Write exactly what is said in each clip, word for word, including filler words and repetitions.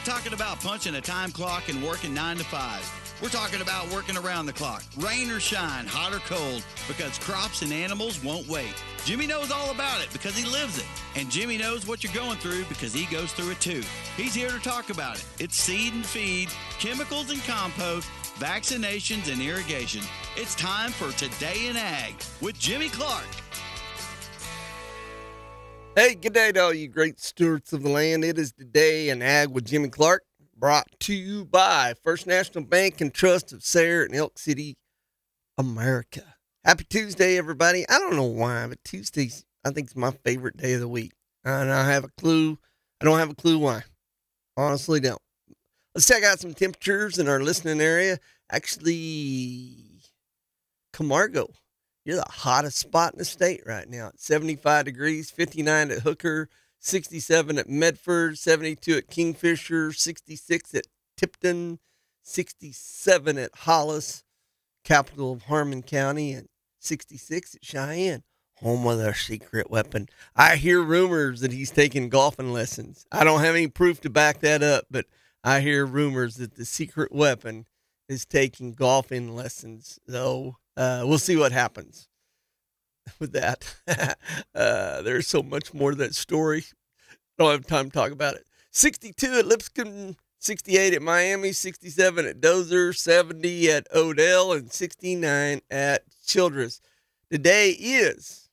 Talking about punching a time clock and working nine to five. We're talking about working around the clock, rain or shine, hot or cold, because crops and animals won't wait. Jimmy knows all about it because he lives it. And Jimmy knows what you're going through because he goes through it too. He's here to talk about it. It's seed and feed, chemicals and compost, vaccinations and irrigation. It's time for Today in Ag with Jimmy Clark. Hey, good day to all you great stewards of the land. It is Today in Ag with Jimmy Clark, brought to you by First National Bank and Trust of Sayre and Elk City, America. Happy Tuesday, everybody. I don't know why, but Tuesdays, I think, is my favorite day of the week. And I have a clue. I don't have a clue why. Honestly, don't. Let's check out some temperatures in our listening area. Actually, Camargo. You're the hottest spot in the state right now. It's seventy-five degrees, fifty-nine at Hooker, sixty-seven at Medford, seventy-two at Kingfisher, sixty-six at Tipton, sixty-seven at Hollis, capital of Harmon County, and sixty-six at Cheyenne, home of their secret weapon. I hear rumors that he's taking golfing lessons. I don't have any proof to back that up, but I hear rumors that the secret weapon is taking golfing lessons, though. Uh, we'll see what happens with that. uh, there's so much more to that story. Don't have time to talk about it. sixty-two at Lipscomb, sixty-eight at Miami, sixty-seven at Dozer, seventy at Odell, and sixty-nine at Childress. Today is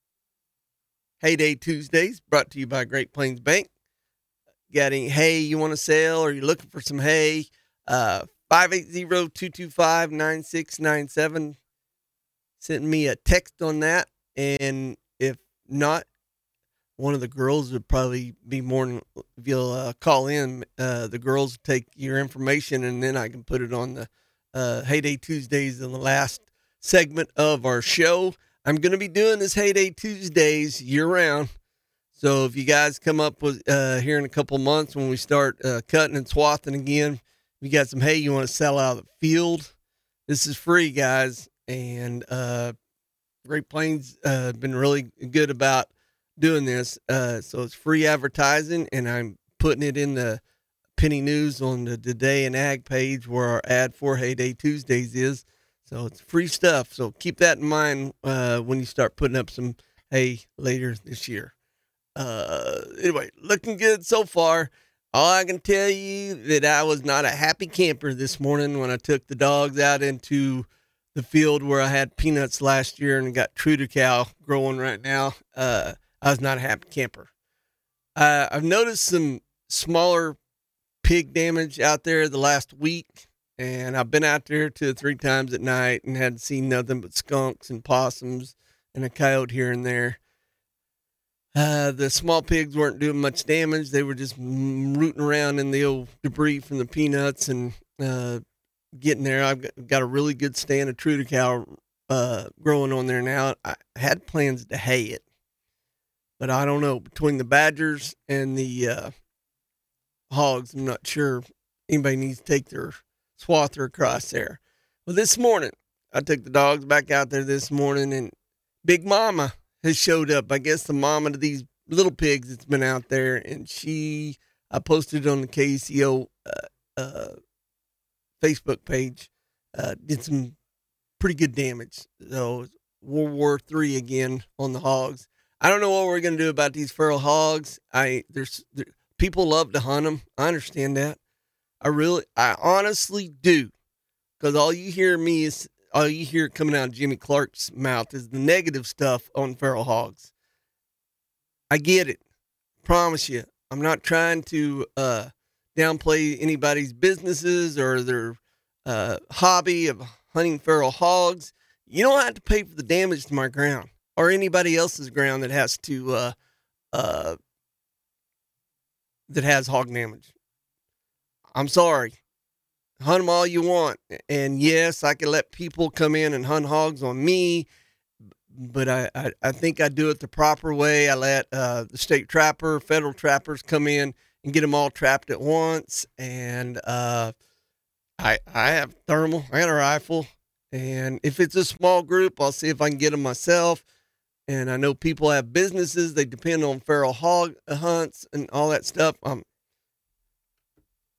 Hayday Tuesdays, brought to you by Great Plains Bank. Got any hay you want to sell, or you're looking for some hay? Uh, five eight zero, two two five, nine six nine seven. Send me a text on that, and if not, one of the girls would probably be more than, if you'll uh, call in, uh, the girls take your information, and then I can put it on the uh, Hayday Tuesdays in the last segment of our show. I'm going to be doing this Hayday Tuesdays year-round, so if you guys come up with uh, here in a couple months when we start uh, cutting and swathing again, if you got some hay you want to sell out of the field, this is free, guys. And uh, Great Plains uh, been really good about doing this. Uh, so it's free advertising, and I'm putting it in the Penny News on the Today in Ag page where our ad for Hayday Tuesdays is. So it's free stuff. So keep that in mind uh, when you start putting up some hay later this year. Uh, anyway, looking good so far. All I can tell you that I was not a happy camper this morning when I took the dogs out into the field where I had peanuts last year and got Triticale growing right now. Uh, I was not a happy camper. Uh, I've noticed some smaller pig damage out there the last week, and I've been out there two or three times at night and hadn't seen nothing but skunks and possums and a coyote here and there. Uh, the small pigs weren't doing much damage. They were just rooting around in the old debris from the peanuts and uh, getting there. I've got, got a really good stand of Triticale uh, growing on there now. I had plans to hay it, but I don't know. Between the badgers and the uh, hogs, I'm not sure anybody needs to take their swather across there. Well, this morning, I took the dogs back out there this morning, and Big Mama has showed up. I guess the mama to these little pigs that's been out there, and she, I posted it on the K C O uh, uh, Facebook page, uh, did some pretty good damage. So World War Three again on the hogs. I don't know what we're going to do about these feral hogs. I there's there, people love to hunt them. I understand that. I really, I honestly do, because all you hear me is all you hear coming out of Jimmy Clark's mouth is the negative stuff on feral hogs. I get it. Promise you, I'm not trying to uh, downplay anybody's businesses or their uh, hobby of hunting feral hogs. You don't have to pay for the damage to my ground or anybody else's ground that has to uh, uh, that has hog damage. I'm sorry. Hunt them all you want. And yes, I can let people come in and hunt hogs on me, but I, I, I think I do it the proper way. I let uh, the state trapper, federal trappers come in and get them all trapped at once. And uh, I I have thermal. I got a rifle. And if it's a small group, I'll see if I can get them myself. And I know people have businesses. They depend on feral hog hunts and all that stuff. Um,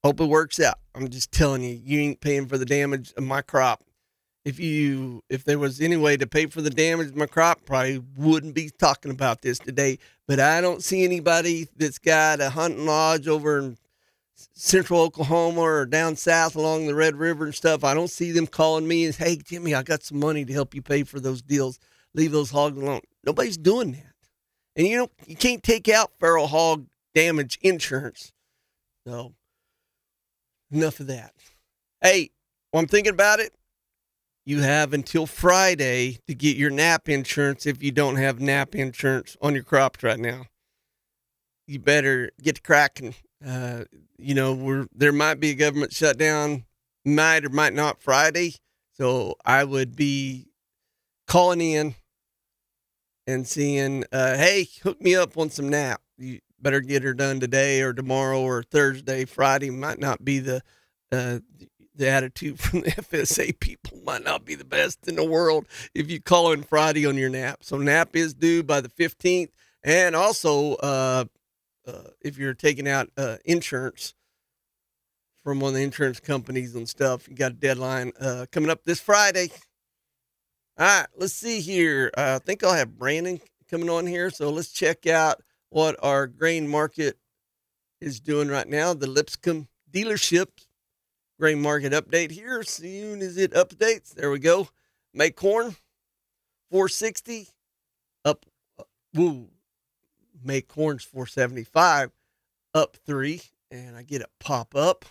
Hope it works out. I'm just telling you, you ain't paying for the damage of my crop. If you, if there was any way to pay for the damage of my crop, probably wouldn't be talking about this today. But I don't see anybody that's got a hunting lodge over in central Oklahoma or down south along the Red River and stuff. I don't see them calling me and, hey, Jimmy, I got some money to help you pay for those deals. Leave those hogs alone. Nobody's doing that. And you know, you can't take out feral hog damage insurance. So, enough of that. Hey, while I'm thinking about it, you have until Friday to get your N A P insurance if you don't have N A P insurance on your crops right now. You better get to cracking. Uh, you know, we're, there might be a government shutdown, might or might not Friday. So I would be calling in and seeing, uh, hey, hook me up on some N A P. You better get her done today or tomorrow or Thursday. Friday might not be the, uh, the attitude from the F S A people might not be the best in the world if you call in Friday on your N A P. So N A P is due by the fifteenth. And also, uh, uh, if you're taking out uh, insurance from one of the insurance companies and stuff, you got a deadline uh, coming up this Friday. All right, let's see here. Uh, I think I'll have Brandon coming on here. So let's check out what our grain market is doing right now. The Lipscomb dealership grain market update here. As soon as it updates, there we go. May corn, four sixty, up, uh, woo. May corn's four seventy-five, up three, and I get a pop up.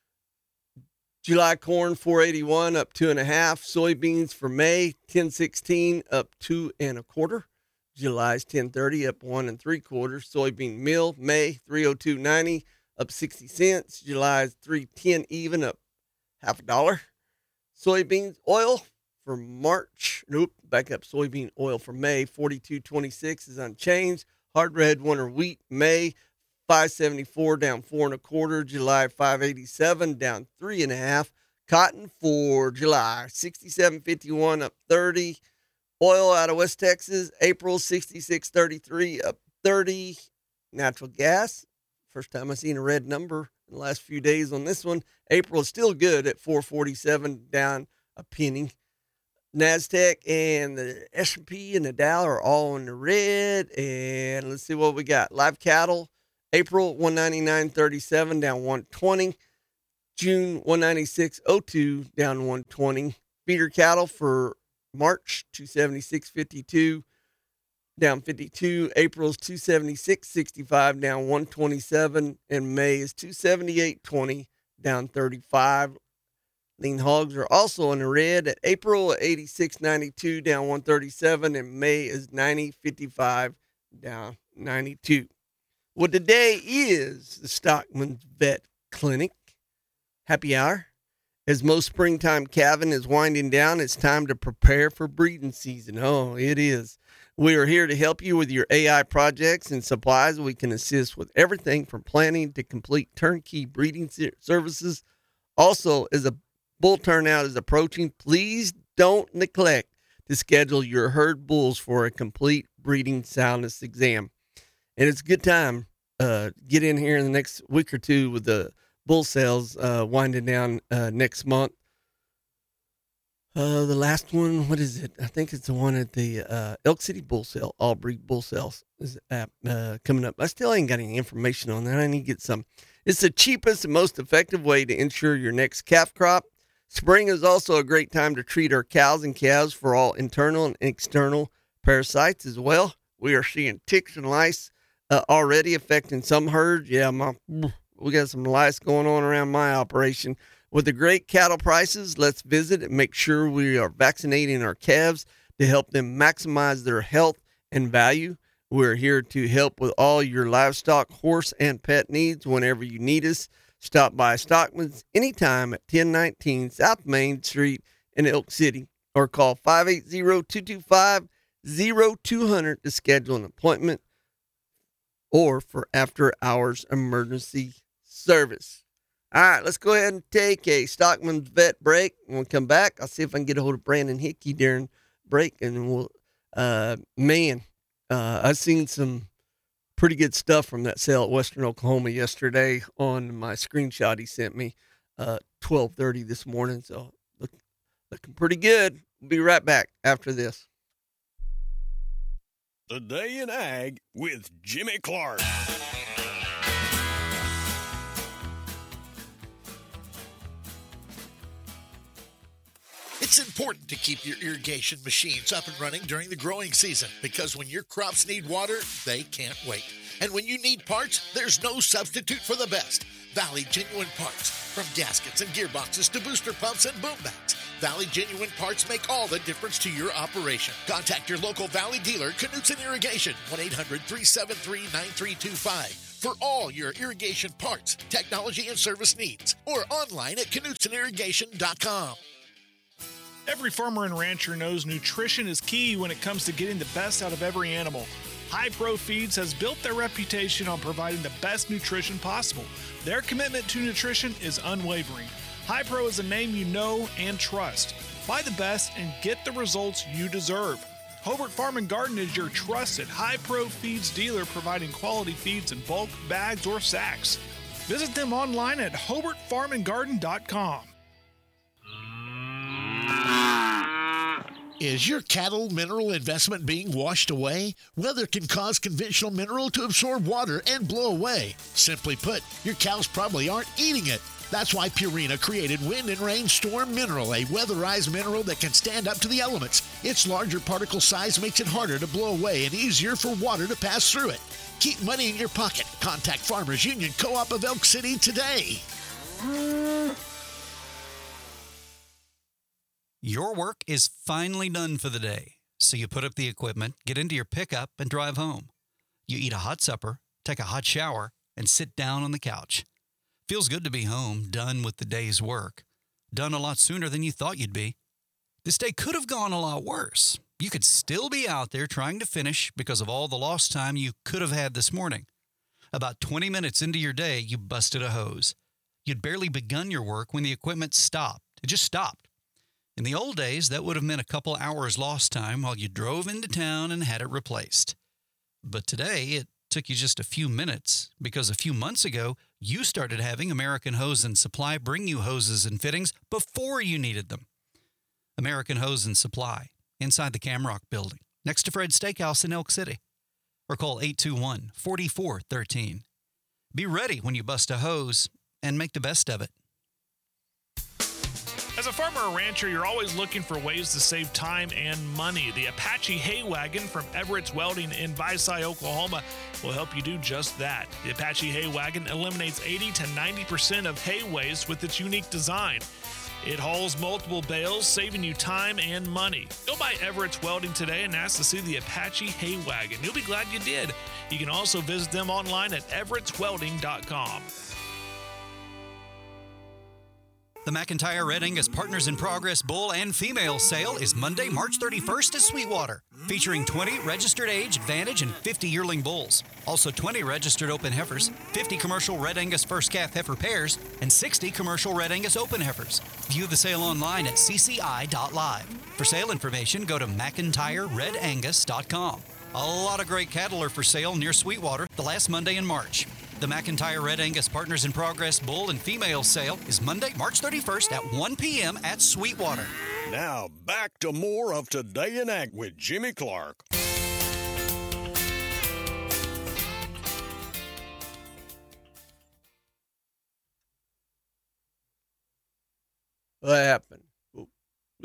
July corn, four eighty-one, up two and a half. Soybeans for May, ten sixteen, up two and a quarter. July's ten thirty, up one and three quarters. Soybean meal, May, three oh two ninety, up sixty cents. July's three ten even, up half a dollar. Soybeans oil for March, nope, back up. Soybean oil for May, forty-two twenty-six is unchanged. Hard red winter wheat, May, five seventy-four, down four and a quarter. July, five eighty-seven, down three and a half. Cotton for July, sixty-seven fifty-one, up thirty. Oil out of West Texas, April, sixty-six thirty-three, up thirty. Natural gas, first time I've seen a red number in the last few days on this one. April is still good at four forty-seven, down a penny. NASDAQ and the S and P and the Dow are all in the red. And let's see what we got. Live cattle, April, one ninety-nine thirty-seven, down one twenty. June, one ninety-six oh two, down one twenty. Feeder cattle for March, two seventy-six fifty-two, down fifty-two. April's two seventy-six sixty-five, down one twenty-seven. And May is two seventy-eight twenty, down thirty-five. Lean hogs are also in the red at April, eighty-six ninety-two, down one thirty-seven, and May is ninety fifty-five, down ninety-two. Well, today is the Stockman's Vet Clinic happy hour. As most springtime calving is winding down, it's time to prepare for breeding season. Oh, it is. We are here to help you with your A I projects and supplies. We can assist with everything from planning to complete turnkey breeding services. Also, as a bull turnout is approaching, please don't neglect to schedule your herd bulls for a complete breeding soundness exam. And it's a good time. Uh, get in here in the next week or two with the bull sales uh, winding down uh, next month. Uh, the last one, what is it? I think it's the one at the uh, Elk City Bull Sale, all breed bull sales is uh, uh, coming up. I still ain't got any information on that. I need to get some. It's the cheapest and most effective way to ensure your next calf crop. Spring is also a great time to treat our cows and calves for all internal and external parasites as well. We are seeing ticks and lice uh, already affecting some herds. Yeah, my, we got some lice going on around my operation. With the great cattle prices, let's visit and make sure we are vaccinating our calves to help them maximize their health and value. We're here to help with all your livestock, horse, and pet needs whenever you need us. Stop by Stockman's anytime at ten nineteen South Main Street in Elk City or call five eight zero, two two five, zero two zero zero to schedule an appointment or for after-hours emergency service. All right, let's go ahead and take a Stockman's Vet break. When we come back, I'll see if I can get a hold of Brandon Hickey during break. And we'll, uh, man, uh, I've seen some pretty good stuff from that sale at Western Oklahoma yesterday on my screenshot he sent me, uh, twelve thirty this morning. So look, looking pretty good. We'll be right back after this. The Day in Ag with Jimmy Clark. It's important to keep your irrigation machines up and running during the growing season because when your crops need water, they can't wait. And when you need parts, there's no substitute for the best. Valley Genuine Parts. From gaskets and gearboxes to booster pumps and boom bats, Valley Genuine Parts make all the difference to your operation. Contact your local Valley dealer, Knutson Irrigation, one eight hundred three seven three nine three two five. For all your irrigation parts, technology, and service needs. Or online at knutson irrigation dot com. Every farmer and rancher knows nutrition is key when it comes to getting the best out of every animal. High Pro Feeds has built their reputation on providing the best nutrition possible. Their commitment to nutrition is unwavering. High Pro is a name you know and trust. Buy the best and get the results you deserve. Hobart Farm and Garden is your trusted High Pro Feeds dealer, providing quality feeds in bulk, bags, or sacks. Visit them online at hobart farm and garden dot com. Is your cattle mineral investment being washed away? Weather can cause conventional mineral to absorb water and blow away. Simply put, your cows probably aren't eating it. That's why Purina created Wind and Rain Storm Mineral, a weatherized mineral that can stand up to the elements. Its larger particle size makes it harder to blow away and easier for water to pass through it. Keep money in your pocket. Contact Farmers Union Co-op of Elk City today. Your work is finally done for the day, so you put up the equipment, get into your pickup, and drive home. You eat a hot supper, take a hot shower, and sit down on the couch. Feels good to be home, done with the day's work. Done a lot sooner than you thought you'd be. This day could have gone a lot worse. You could still be out there trying to finish because of all the lost time you could have had this morning. About twenty minutes into your day, you busted a hose. You'd barely begun your work when the equipment stopped. It just stopped. In the old days, that would have meant a couple hours lost time while you drove into town and had it replaced. But today, it took you just a few minutes because a few months ago, you started having American Hose and Supply bring you hoses and fittings before you needed them. American Hose and Supply, inside the Camrock Building, next to Fred's Steakhouse in Elk City. Or call eight two one, four four one three. Be ready when you bust a hose and make the best of it. As a farmer or rancher, you're always looking for ways to save time and money. The Apache Hay Wagon from Everett's Welding in Visay, Oklahoma will help you do just that. The Apache Hay Wagon eliminates eighty to ninety percent of hay waste with its unique design. It hauls multiple bales, saving you time and money. Go by Everett's Welding today and ask to see the Apache Hay Wagon. You'll be glad you did. You can also visit them online at everetts welding dot com. The McIntyre Red Angus Partners in Progress Bull and Female Sale is Monday, March thirty-first at Sweetwater, featuring twenty registered age, Advantage, and fifty yearling bulls. Also twenty registered open heifers, fifty commercial Red Angus first calf heifer pairs, and sixty commercial Red Angus open heifers. View the sale online at c c i dot live. For sale information, go to mcintyre red angus dot com. A lot of great cattle are for sale near Sweetwater the last Monday in March. The McIntyre Red Angus Partners in Progress Bull and Female Sale is Monday, March thirty-first at one p.m. at Sweetwater. Now back to more of Today in Ag with Jimmy Clark. What happened? Oh, yo.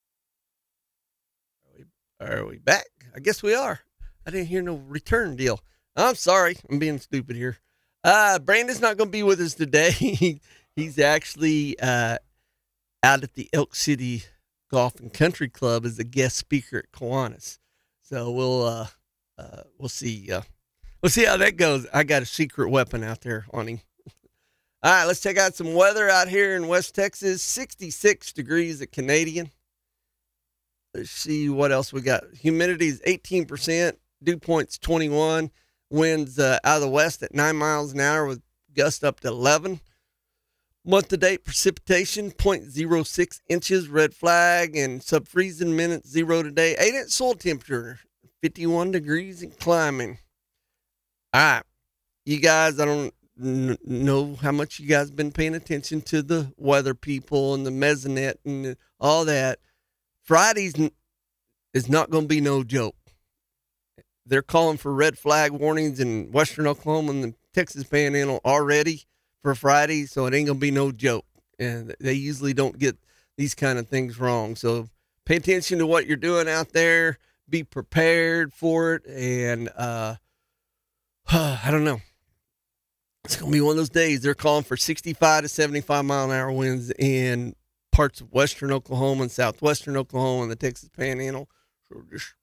Are we, are we back? I guess we are. I didn't hear no return deal. I'm sorry. I'm being stupid here. Uh, Brandon's not going to be with us today. He's actually uh, out at the Elk City Golf and Country Club as a guest speaker at Kiwanis. So we'll uh, uh, we'll see. Uh, we'll see how that goes. I got a secret weapon out there on him. All right, let's check out some weather out here in West Texas. sixty-six degrees at Canadian. Let's see what else we got. Humidity is eighteen percent. Dew point's twenty-one. Winds uh, out of the west at nine miles an hour with gust up to eleven. Month-to-date precipitation, zero point zero six inches, red flag, and sub-freezing minutes zero today. eight-inch soil temperature, fifty-one degrees and climbing. All right. You guys, I don't n- know how much you guys been paying attention to the weather people and the mesonet and all that. Friday's n- is not going to be no joke. They're calling for red flag warnings in western Oklahoma and the Texas Panhandle already for Friday, so it ain't going to be no joke. And they usually don't get these kind of things wrong. So pay attention to what you're doing out there. Be prepared for it. And uh, I don't know. It's going to be one of those days. They're calling for sixty-five to seventy-five mile an hour winds in parts of western Oklahoma and southwestern Oklahoma and the Texas Panhandle. So just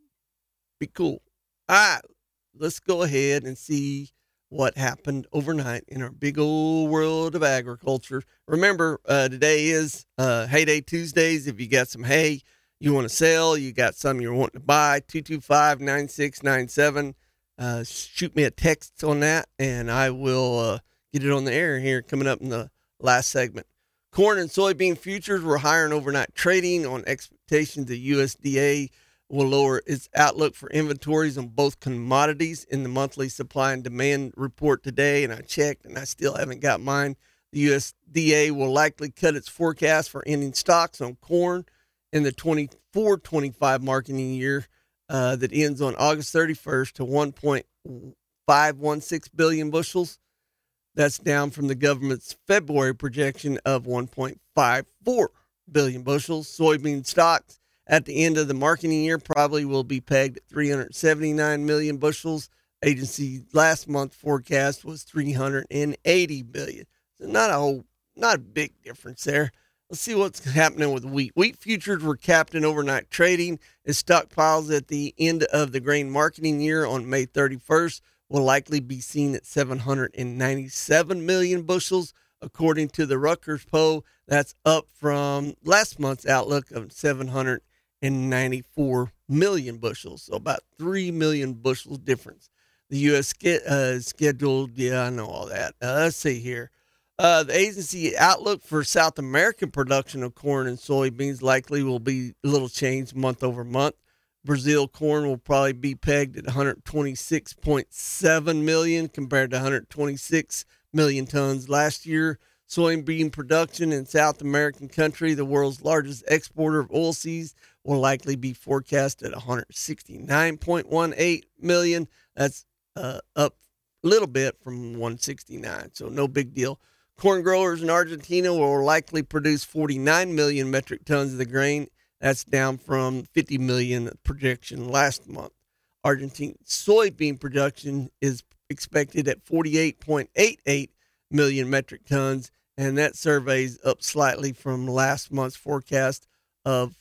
be cool. All right, let's go ahead and see what happened overnight in our big old world of agriculture. Remember, uh, today is uh, Hay Day Tuesdays. If you got some hay you want to sell, you got some you're wanting to buy, two two five, nine six nine seven. Uh, shoot me a text on that, and I will uh, get it on the air here coming up in the last segment. Corn and soybean futures were higher in overnight trading on expectations the U S D A will lower its outlook for inventories on both commodities in the monthly supply and demand report today, and I checked, and I still haven't got mine. The U S D A will likely cut its forecast for ending stocks on corn in the twenty-four twenty-five marketing year uh, that ends on August thirty-first to one point five one six billion bushels. That's down from the government's February projection of one point five four billion bushels. Soybean stocks at the end of the marketing year probably will be pegged at three hundred seventy-nine million bushels. Agency last month forecast was three hundred eighty billion. So not a whole, not a big difference there. Let's see what's happening with wheat. Wheat futures were capped in overnight trading as stockpiles at the end of the grain marketing year on May thirty-first will likely be seen at seven hundred ninety-seven million bushels. According to the Rutgers poll, that's up from last month's outlook of seven hundred ninety-four million bushels. So about three million bushels difference. The U S uh, scheduled, yeah, I know all that. Uh, let's see here. Uh, the agency outlook for South American production of corn and soybeans likely will be a little changed month over month. Brazil corn will probably be pegged at one hundred twenty-six point seven million compared to one hundred twenty-six million tons last year. Soybean production in South American country, the world's largest exporter of oilseeds, will likely be forecast at one hundred sixty-nine point one eight million. That's uh, up a little bit from one hundred sixty-nine, so no big deal. Corn growers in Argentina will likely produce forty-nine million metric tons of the grain. That's down from fifty million projection last month. Argentine soybean production is expected at forty-eight point eight eight million metric tons, and that survey's up slightly from last month's forecast of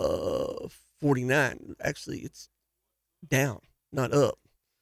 uh, forty-nine. Actually, it's down, not up.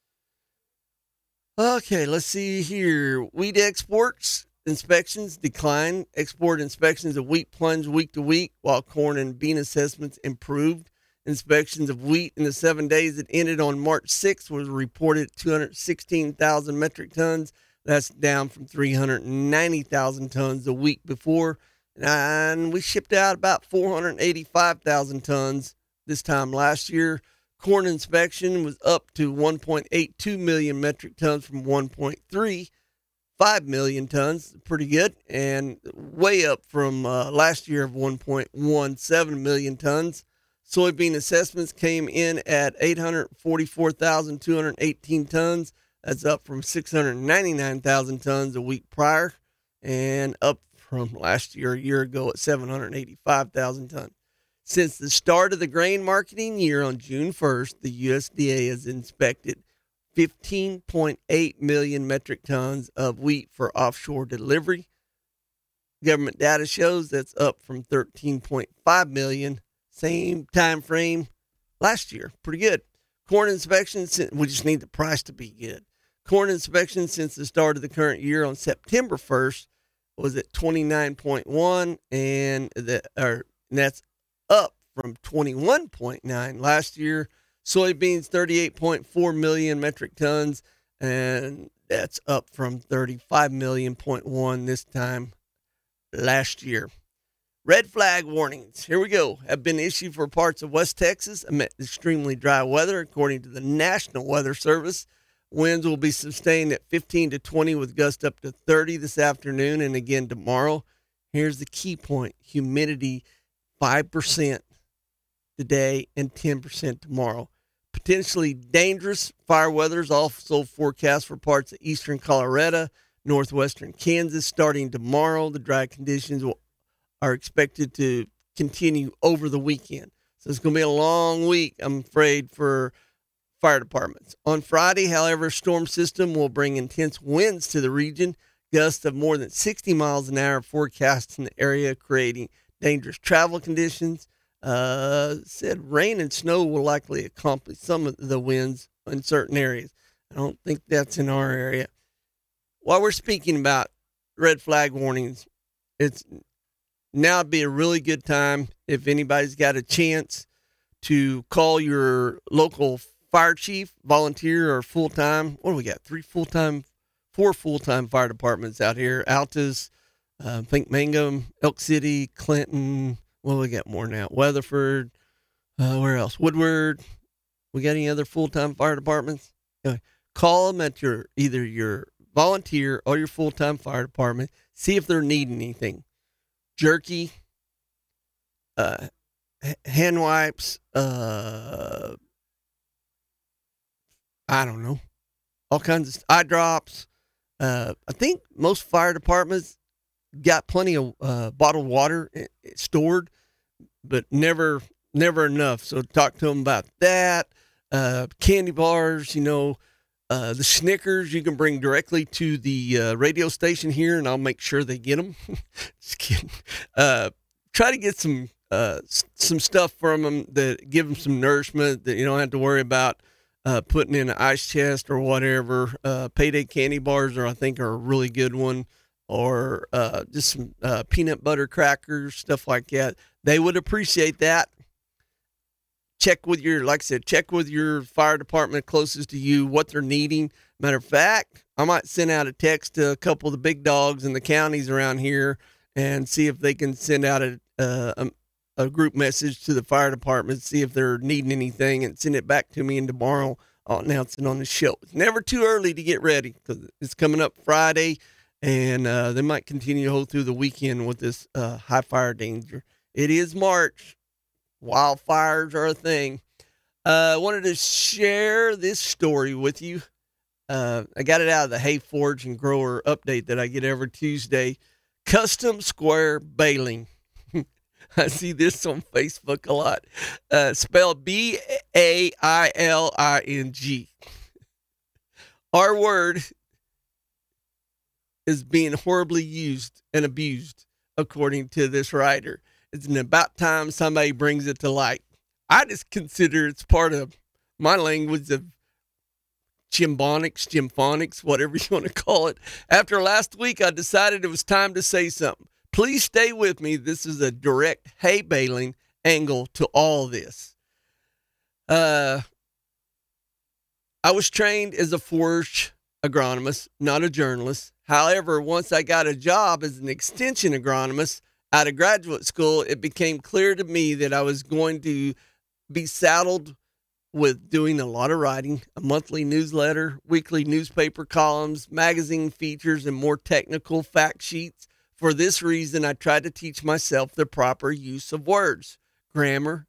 Okay, let's see here. Wheat exports inspections declined. Export inspections of wheat plunged week to week, while corn and bean assessments improved. Inspections of wheat in the seven days that ended on March sixth was reported at two hundred sixteen thousand metric tons. That's down from three hundred ninety thousand tons the week before. And we shipped out about four hundred eighty-five thousand tons this time last year. Corn inspection was up to one point eight two million metric tons from one point three five million tons. Pretty good. And way up from uh, last year of one point one seven million tons. Soybean assessments came in at eight hundred forty-four thousand two hundred eighteen tons. That's up from six hundred ninety-nine thousand tons a week prior, and up from last year, a year ago, at seven hundred eighty-five thousand tons. Since the start of the grain marketing year on June first, the U S D A has inspected fifteen point eight million metric tons of wheat for offshore delivery. Government data shows that's up from thirteen point five million same time frame last year. Pretty good. Corn inspections, we just need the price to be good. Corn inspection since the start of the current year on September first was at twenty-nine point one, and the, or, and that's up from twenty-one point nine last year. Soybeans, thirty-eight point four million metric tons, and that's up from thirty-five million point one this time last year. Red flag warnings, here we go, have been issued for parts of West Texas amid extremely dry weather, according to the National Weather Service. Winds will be sustained at fifteen to twenty with gusts up to thirty this afternoon and again tomorrow. Here's the key point. Humidity, five percent today and ten percent tomorrow. Potentially dangerous fire weather is also forecast for parts of eastern Colorado, northwestern Kansas starting tomorrow. The dry conditions will, are expected to continue over the weekend. So it's going to be a long week, I'm afraid, for fire departments. On Friday, however, a storm system will bring intense winds to the region. Gusts of more than sixty miles an hour forecast in the area, creating dangerous travel conditions. Uh, said rain and snow will likely accomplish some of the winds in certain areas. I don't think that's in our area. While we're speaking about red flag warnings, it's now would be a really good time if anybody's got a chance to call your local fire chief, volunteer or full-time. What do we got? Three full-time, four full-time fire departments out here. Altus, uh, I think Mangum, Elk City, Clinton. What do we got more now? Weatherford. Uh, where else? Woodward. We got any other full-time fire departments? Anyway, call them at your either your volunteer or your full-time fire department. See if they're needing anything. Jerky, uh, hand wipes, uh, I don't know, all kinds of eye drops. Uh, I think most fire departments got plenty of uh, bottled water stored, but never, never enough. So talk to them about that. Uh, candy bars, you know, uh, the Snickers you can bring directly to the uh, radio station here, and I'll make sure they get them. Just kidding. Uh, try to get some uh, some stuff from them that give them some nourishment that you don't have to worry about uh, putting in an ice chest or whatever. Uh, Payday candy bars are, I think, are a really good one. Or uh, just some uh, peanut butter crackers, stuff like that. They would appreciate that. Check with your, like I said, check with your fire department closest to you what they're needing. Matter of fact, I might send out a text to a couple of the big dogs in the counties around here and see if they can send out a uh, a, a group message to the fire department, see if they're needing anything, and send it back to me. And tomorrow I'll announce it on the show. It's never too early to get ready because it's coming up Friday. And uh, they might continue to hold through the weekend with this uh, high fire danger. It is March. Wildfires are a thing. I uh, wanted to share this story with you. Uh, I got it out of the Hay Forge and Grower update that I get every Tuesday. Custom square baling. I see this on Facebook a lot. Uh, spelled B A I L I N G. Our word is being horribly used and abused, according to this writer. It's about time somebody brings it to light. I just consider it's part of my language of chimbonics, chimphonics, whatever you want to call it. After last week, I decided it was time to say something. Please stay with me. This is a direct hay baling angle to all this. Uh, I was trained as a forage agronomist, not a journalist. However, once I got a job as an extension agronomist out of graduate school, it became clear to me that I was going to be saddled with doing a lot of writing, a monthly newsletter, weekly newspaper columns, magazine features, and more technical fact sheets. For this reason, I tried to teach myself the proper use of words, grammar,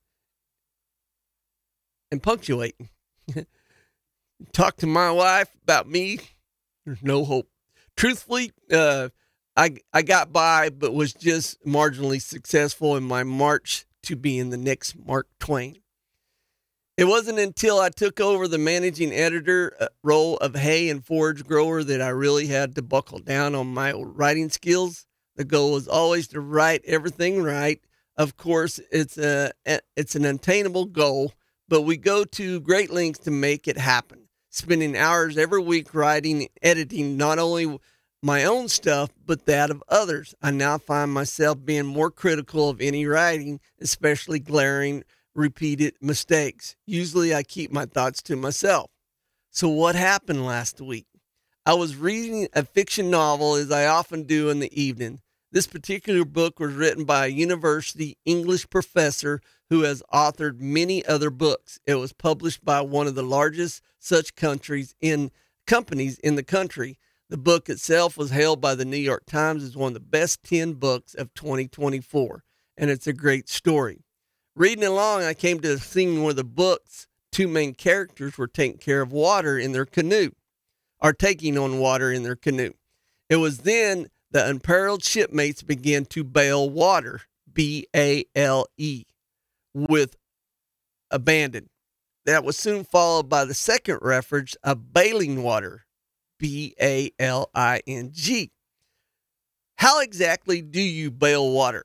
and punctuating. Talk to my wife about me, there's no hope. Truthfully, uh, I I got by, but was just marginally successful in my march to being the next Mark Twain. It wasn't until I took over the managing editor role of Hay and Forage Grower that I really had to buckle down on my writing skills. The goal was always to write everything right. Of course, it's a it's an unattainable goal, but we go to great lengths to make it happen. Spending hours every week writing, editing not only my own stuff, but that of others. I now find myself being more critical of any writing, especially glaring, repeated mistakes. Usually I keep my thoughts to myself. So what happened last week? I was reading a fiction novel, as I often do in the evening. This particular book was written by a university English professor who has authored many other books. It was published by one of the largest such countries in companies in the country. The book itself was hailed by the New York Times as one of the best ten books of twenty twenty-four, and it's a great story. Reading along, I came to a scene where the book's two main characters were taking care of water in their canoe, or taking on water in their canoe. It was then the unparalleled shipmates began to bail water, B A L E, with abandon. That was soon followed by the second reference of bailing water, B A L I N G. How exactly do you bail water?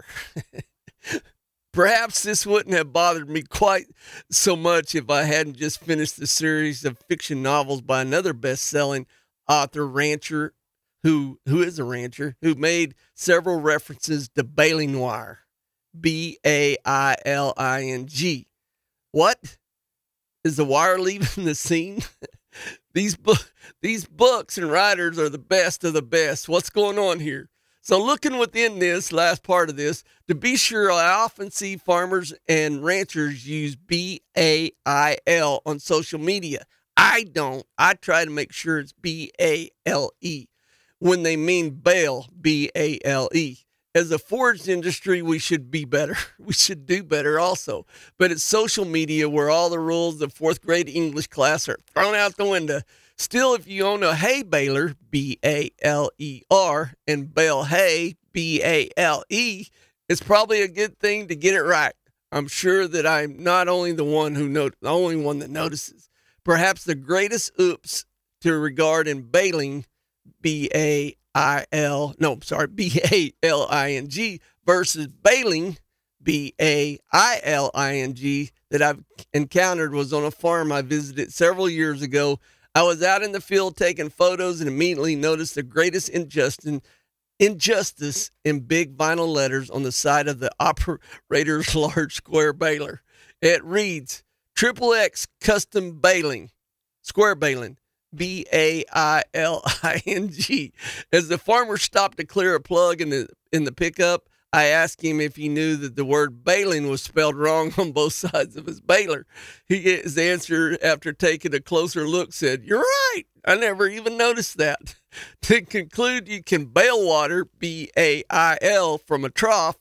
Perhaps this wouldn't have bothered me quite so much if I hadn't just finished the series of fiction novels by another best-selling author, rancher, who who is a rancher, who made several references to bailing wire, B A I L I N G. What? Is the wire leaving the scene? These, bu- these books and writers are the best of the best. What's going on here? So looking within this last part of this, to be sure, I often see farmers and ranchers use B A I L on social media. I don't. I try to make sure it's B A L E when they mean bail, B A L E. As a forage industry, we should be better. We should do better also. But it's social media where all the rules of fourth grade English class are thrown out the window. Still, if you own a hay baler, B A L E R, and bale hay, B A L E, it's probably a good thing to get it right. I'm sure that I'm not only the one who not- the only one that notices. Perhaps the greatest oops to regard in baling, B A I L, no, sorry, B A L I N G versus bailing, B A I L I N G, that I've encountered was on a farm I visited several years ago. I was out in the field taking photos and immediately noticed the greatest injustice, injustice in big vinyl letters on the side of the operator's large square baler. It reads, Triple X Custom Baling, Square Baling, B A I L I N G. As the farmer stopped to clear a plug in the in the pickup, I asked him if he knew that the word baling was spelled wrong on both sides of his baler. He, his answer, after taking a closer look, said, "You're right. I never even noticed that." To conclude, you can bail water, B A I L, from a trough,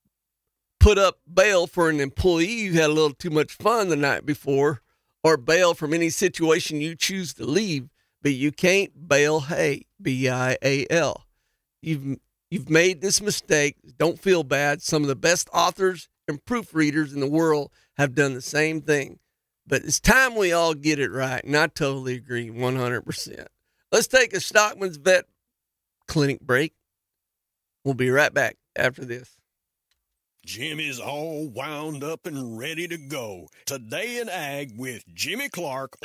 put up bail for an employee who had a little too much fun the night before, or bail from any situation you choose to leave, but you can't bail hay, B I A L. You've You've made this mistake. Don't feel bad. Some of the best authors and proofreaders in the world have done the same thing. But it's time we all get it right, and I totally agree one hundred percent. Let's take a Stockman's Vet Clinic break. We'll be right back after this. Jim is all wound up and ready to go. Today in Ag with Jimmy Clark.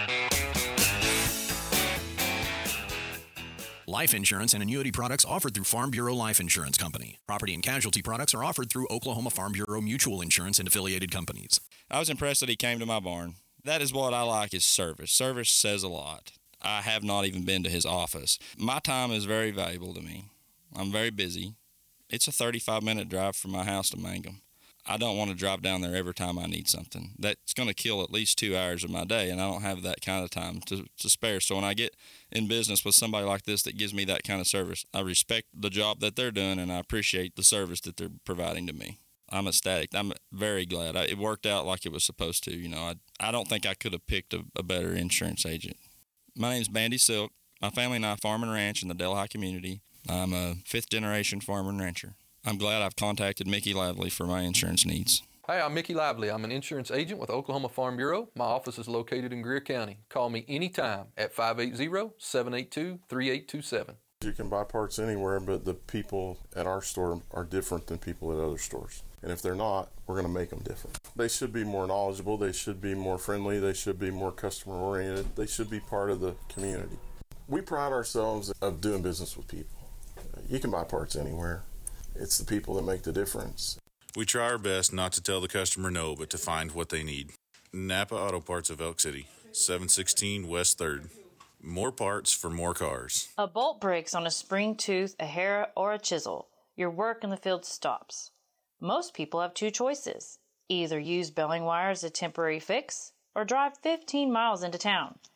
Life insurance and annuity products offered through Farm Bureau Life Insurance Company. Property and casualty products are offered through Oklahoma Farm Bureau Mutual Insurance and affiliated companies. I was impressed that he came to my barn. That is what I like, is service. Service says a lot. I have not even been to his office. My time is very valuable to me. I'm very busy. It's a thirty-five minute drive from my house to Mangum. I don't want to drive down there every time I need something. That's going to kill at least two hours of my day, and I don't have that kind of time to, to spare. So when I get in business with somebody like this that gives me that kind of service, I respect the job that they're doing, and I appreciate the service that they're providing to me. I'm ecstatic. I'm very glad. I, it worked out like it was supposed to. You know, I, I don't think I could have picked a, a better insurance agent. My name's Bandy Silk. My family and I farm and ranch in the Delhi community. I'm a fifth-generation farmer and rancher. I'm glad I've contacted Mickey Lively for my insurance needs. Hi, I'm Mickey Lively. I'm an insurance agent with Oklahoma Farm Bureau. My office is located in Greer County. Call me anytime at five eight zero, seven eight two, three eight two seven. You can buy parts anywhere, but the people at our store are different than people at other stores. And if they're not, we're going to make them different. They should be more knowledgeable. They should be more friendly. They should be more customer-oriented. They should be part of the community. We pride ourselves of doing business with people. You can buy parts anywhere. It's the people that make the difference. We try our best not to tell the customer no, but to find what they need. Napa Auto Parts of Elk City, seven sixteen West third. More parts for more cars. A bolt breaks on a spring tooth, a harrow, or a chisel. Your work in the field stops. Most people have two choices. Either use baling wire as a temporary fix, or drive fifteen miles into town.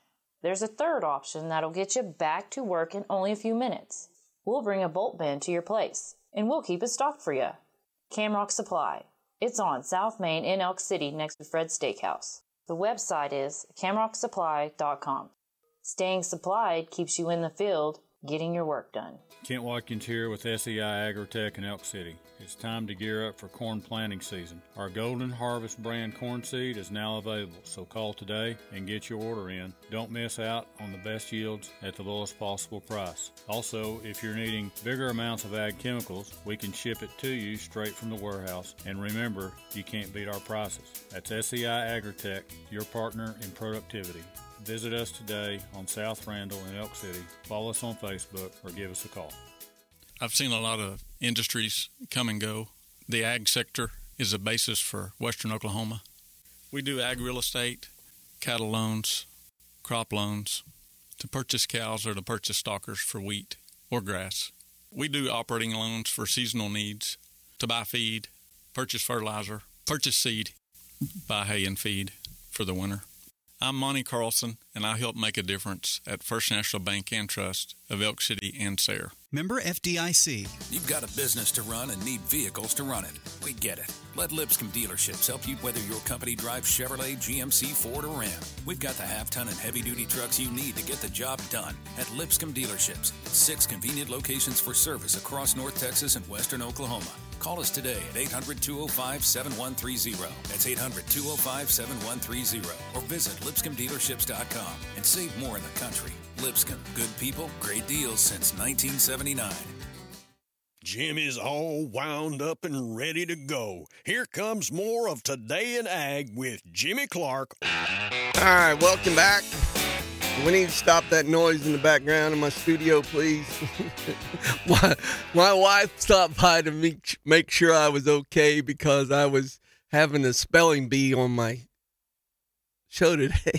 There's a third option that'll get you back to work in only a few minutes. We'll bring a bolt bend to your place, and we'll keep it stocked for you. Camrock Supply. It's on South Main in Elk City next to Fred's Steakhouse. The website is camrock supply dot com. Staying supplied keeps you in the field, getting your work done. Kent Watkins here with S E I Agritech in Elk City. It's time to gear up for corn planting season. Our Golden Harvest brand corn seed is now available, so call today and get your order in. Don't miss out on the best yields at the lowest possible price. Also, if you're needing bigger amounts of ag chemicals, we can ship it to you straight from the warehouse. And remember, you can't beat our prices. That's S E I Agritech, your partner in productivity. Visit us today on South Randall in Elk City. Follow us on Facebook or give us a call. I've seen a lot of industries come and go. The ag sector is a basis for western Oklahoma. We do ag real estate, cattle loans, crop loans, to purchase cows or to purchase stockers for wheat or grass. We do operating loans for seasonal needs, to buy feed, purchase fertilizer, purchase seed, buy hay and feed for the winter. I'm Monty Carlson, and I help make a difference at First National Bank and Trust of Elk City and Sayre. Member F D I C. You've got a business to run and need vehicles to run it. We get it. Let Lipscomb Dealerships help you whether your company drives Chevrolet, G M C, Ford, or Ram. We've got the half-ton and heavy-duty trucks you need to get the job done at Lipscomb Dealerships. Six convenient locations for service across North Texas and western Oklahoma. Call us today at eight hundred, two oh five, seven one three oh. That's eight hundred, two oh five, seven one three oh. Or visit lipscomb dealerships dot com and save more in the country. Lipscomb, good people, great deals since nineteen seventy-nine. Jim is all wound up and ready to go. Here comes more of Today in Ag with Jimmy Clark. All right, welcome back. We need to stop that noise in the background in my studio, please. my, my wife stopped by to make, make sure I was okay because I was having a spelling bee on my show today.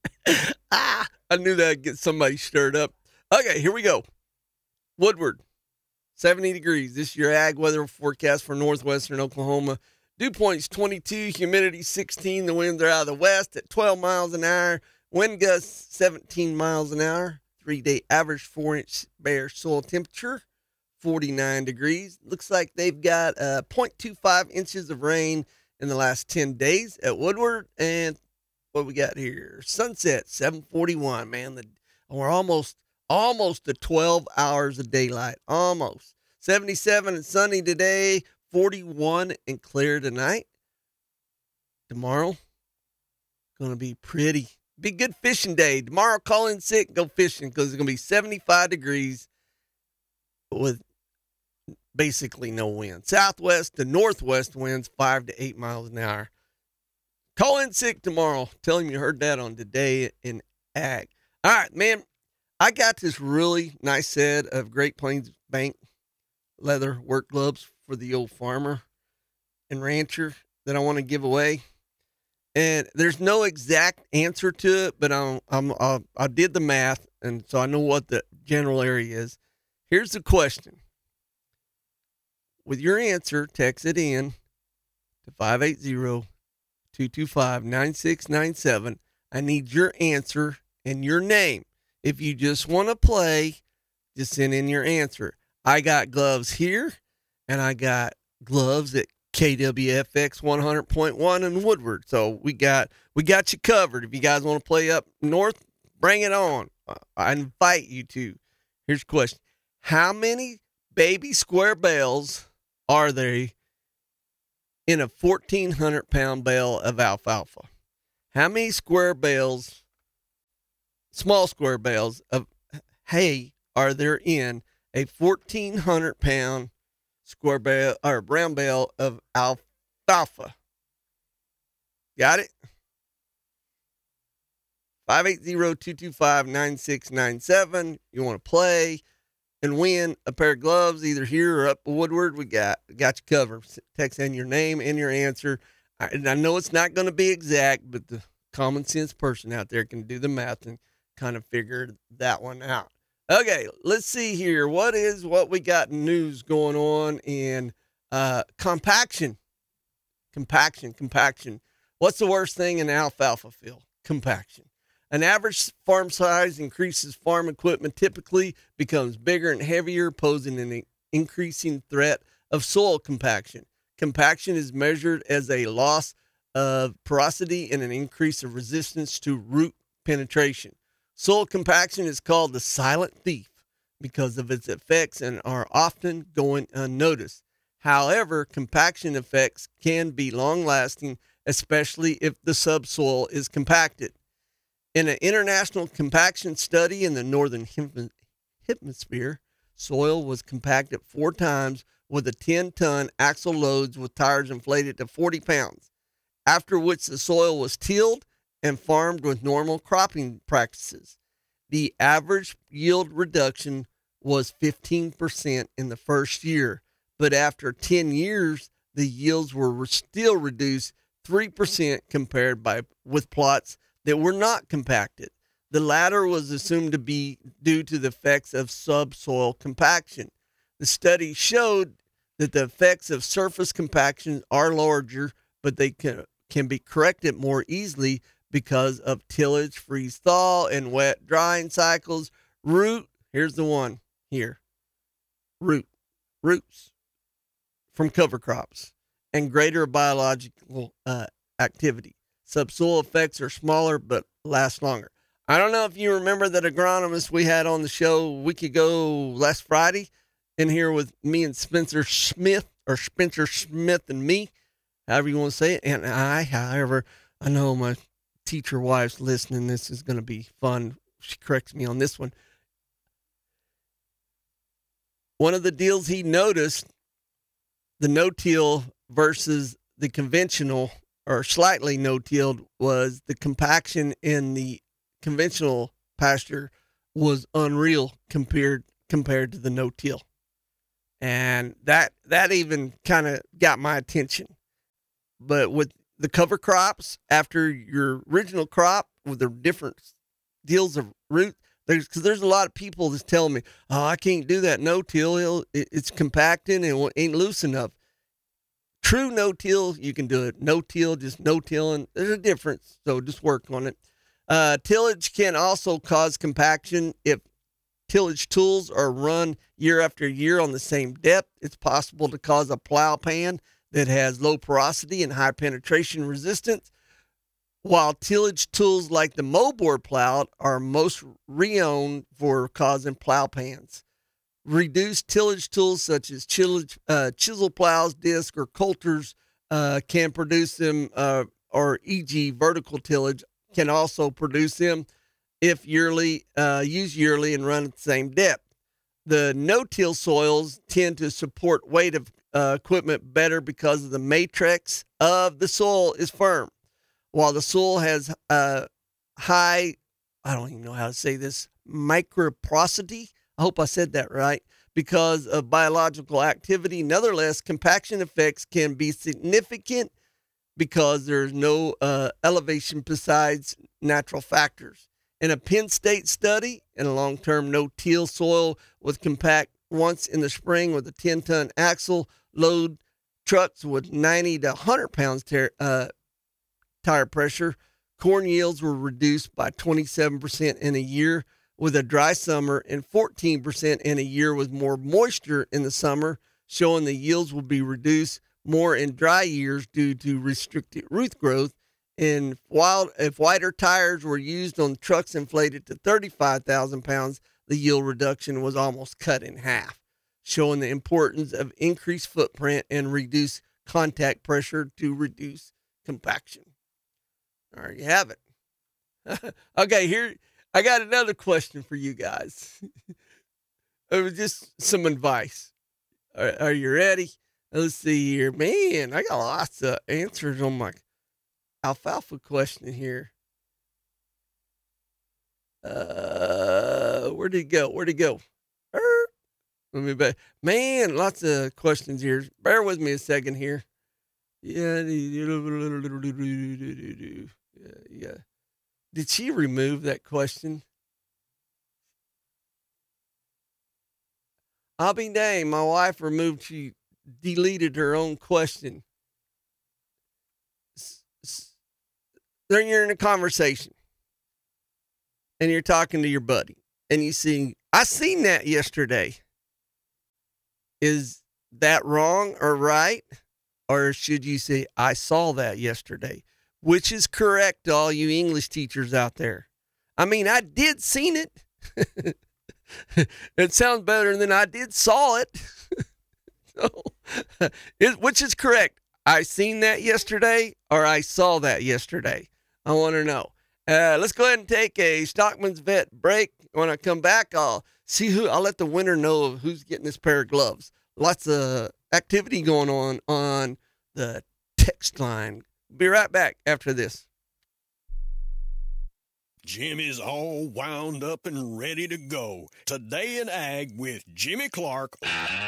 ah, I knew that would get somebody stirred up. Okay, here we go. Woodward, seventy degrees. This is your ag weather forecast for northwestern Oklahoma. Dew point's twenty-two, humidity sixteen. The winds are out of the west at twelve miles an hour. Wind gusts seventeen miles an hour. Three-day average four-inch bare soil temperature, forty-nine degrees. Looks like they've got uh, zero point two five inches of rain in the last ten days at Woodward. And what we got here? Sunset, seven forty-one, man. The, we're almost, almost to twelve hours of daylight. Almost. seventy-seven and sunny today, forty-one and clear tonight. Tomorrow, going to be pretty. Be good fishing day. Tomorrow, call in sick and go fishing because it's going to be seventy-five degrees with basically no wind. Southwest to northwest winds, five to eight miles an hour. Call in sick tomorrow. Tell him you heard that on Today in Ag. All right, man. I got this really nice set of Great Plains Bank leather work gloves for the old farmer and rancher that I want to give away. And there's no exact answer to it, but I'm, I'm, I, I did the math, and so I know what the general area is. Here's the question. With your answer, text it in to five eight zero, two two five, nine six nine seven. I need your answer and your name. If you just want to play, just send in your answer. I got gloves here, and I got gloves at K W F X one hundred point one in Woodward. So we got we got you covered. If you guys want to play up north, bring it on. I invite you to. Here's the question. How many baby square bales are there in a fourteen hundred pound bale of alfalfa? How many square bales, small square bales of hay are there in a fourteen hundred pound square bale or brown bale of alfalfa? Got it? five eight zero, two two five, nine six nine seven. You want to play and win a pair of gloves either here or up Woodward? We got got you covered. Text in your name and your answer. I, and I know it's not going to be exact, but the common sense person out there can do the math and kind of figure that one out. Okay, let's see here. What is what we got news going on in uh, compaction? Compaction, compaction. What's the worst thing in the alfalfa field? Compaction. An average farm size increases farm equipment typically becomes bigger and heavier, posing an increasing threat of soil compaction. Compaction is measured as a loss of porosity and an increase of resistance to root penetration. Soil compaction is called the silent thief because of its effects and are often going unnoticed. However, compaction effects can be long-lasting, especially if the subsoil is compacted. In an international compaction study in the northern hemisphere, soil was compacted four times with a ten-ton axle loads with tires inflated to forty pounds, after which the soil was tilled and farmed with normal cropping practices. The average yield reduction was fifteen percent in the first year, but after ten years, the yields were still reduced three percent compared by, with plots that were not compacted. The latter was assumed to be due to the effects of subsoil compaction. The study showed that the effects of surface compaction are larger, but they can, can be corrected more easily because of tillage, freeze-thaw, and wet drying cycles. Root, here's the one here, root, roots from cover crops, and greater biological uh, activity. Subsoil effects are smaller but last longer. I don't know if you remember that agronomist we had on the show a week ago last Friday in here with me and Spencer Smith, or Spencer Smith and me, however you want to say it. And I, however, I know my teacher wife's listening. This is going to be fun. She corrects me on this one. One of the deals he noticed, the no-till versus the conventional or slightly no-tilled, was the compaction in the conventional pasture was unreal compared compared to the no-till. And that that even kind of got my attention. But with the cover crops, after your original crop with the different deals of root, there's because there's a lot of people that's telling me, oh, I can't do that no-till. It's compacting and it ain't loose enough. True no-till, you can do it. No-till, just no-tilling. There's a difference, so just work on it. Uh, tillage can also cause compaction if tillage tools are run year after year on the same depth. It's possible to cause a plow pan that has low porosity and high penetration resistance, while tillage tools like the moldboard plow are most renowned for causing plow pans. Reduced tillage tools such as tillage, uh, chisel plows, disc, or coulters uh, can produce them, uh, or for example vertical tillage can also produce them if yearly, uh, used yearly and run at the same depth. The no-till soils tend to support weight of uh, equipment better because of the matrix of the soil is firm, while the soil has uh, high, I don't even know how to say this, microporosity. I hope I said that right. Because of biological activity, nevertheless, compaction effects can be significant because there's no uh, elevation besides natural factors. In a Penn State study, in a long-term no-till soil was compact once in the spring with a ten-ton axle load trucks with ninety to one hundred pounds ter- uh, tire pressure. Corn yields were reduced by twenty-seven percent in a year with a dry summer and fourteen percent in a year with more moisture in the summer, showing the yields will be reduced more in dry years due to restricted root growth. And while if wider tires were used on trucks inflated to thirty-five thousand pounds, the yield reduction was almost cut in half, showing the importance of increased footprint and reduced contact pressure to reduce compaction. There you have it. Okay, here I got another question for you guys. It was just some advice. Are, are you ready? Let's see here. Man, I got lots of answers on my alfalfa question here. Uh, where'd it go? Where'd it go? Er, let me back. Man, lots of questions here. Bear with me a second here. Yeah, yeah, yeah. Did she remove that question? I'll be dang, my wife removed, she deleted her own question. Then you're in a conversation. and you're talking to your buddy and you see, I seen that yesterday. Is that wrong or right? Or should you say, I saw that yesterday? Which is correct to all you English teachers out there? I mean, I did seen it. It sounds better than I did saw it. So, it, which is correct? I seen that yesterday or I saw that yesterday? I want to know. Uh, let's go ahead and take a Stockman's Vet break. When I come back, I'll see who, I'll let the winner know of who's getting this pair of gloves. Lots of activity going on on the text line. Be right back after this. Jim is all wound up and ready to go. Today in Ag with Jimmy Clark.